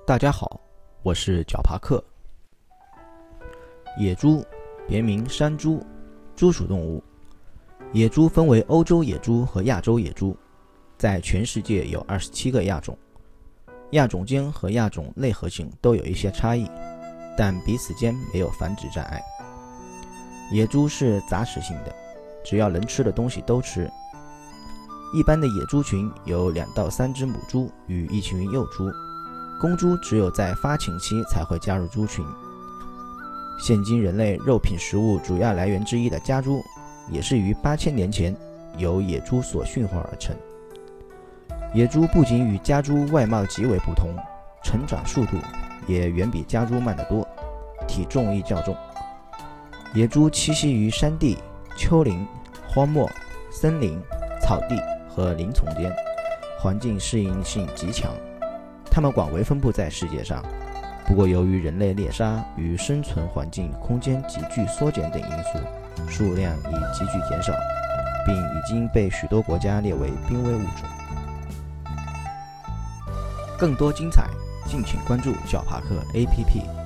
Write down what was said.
大家好，我是角帕克。野猪别名山猪，猪属动物。野猪分为欧洲野猪和亚洲野猪，在全世界有27个亚种。亚种间和亚种内核性都有一些差异，但彼此间没有繁殖障碍。野猪是杂食性的，只要能吃的东西都吃。一般的野猪群有2到3只母猪与一群幼猪，公猪只有在发情期才会加入猪群。现今人类肉品食物主要来源之一的家猪，也是于8000年前由野猪所驯化而成。野猪不仅与家猪外貌极为不同，成长速度也远比家猪慢得多，体重亦较重。野猪栖息于山地、丘陵、荒漠、森林、草地和林丛间，环境适应性极强。它们广为分布在世界上，不过由于人类猎杀与生存环境空间急剧缩减等因素，数量已急剧减少，并已经被许多国家列为濒危物种。更多精彩，敬请关注角帕克 APP。